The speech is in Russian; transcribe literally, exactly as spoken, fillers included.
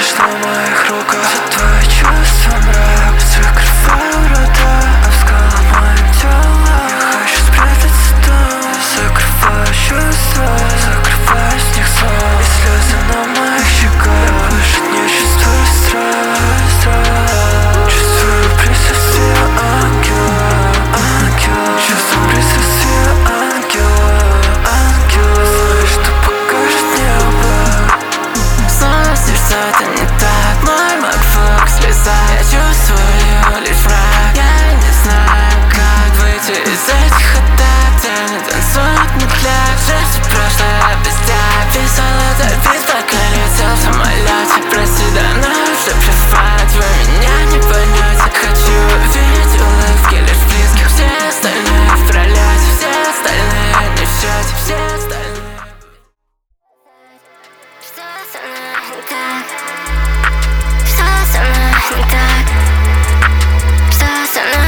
лишь на моих руках. Все твои чувства мрак, закрываю врата, обскала моим телом. Я хочу спрятаться там. Закрываю чувства, закрываю с них сон. И слезы на моих щеках. Я больше не чувствую страх. Чувствую присутствие ангела, ангела. Чувствую присутствие ангела, ангела. Знаю, что покажет небо. Снова сердце, это не так. Мой макфак, слеза. Я чувствую лишь враг. Я не знаю, как выйти из этих атак. Тени танцуют медляк. Жертвы прошлое без тебя. Писал это бит, пока летел в самолете. Прости, да нам уже плевать. Вы меня не поймете. Хочу увидеть улыбки лишь близких. Все остальные в пролете. Все остальные не в счете. Все остальные. Что со мной не так? Что со мной не так? Что со мной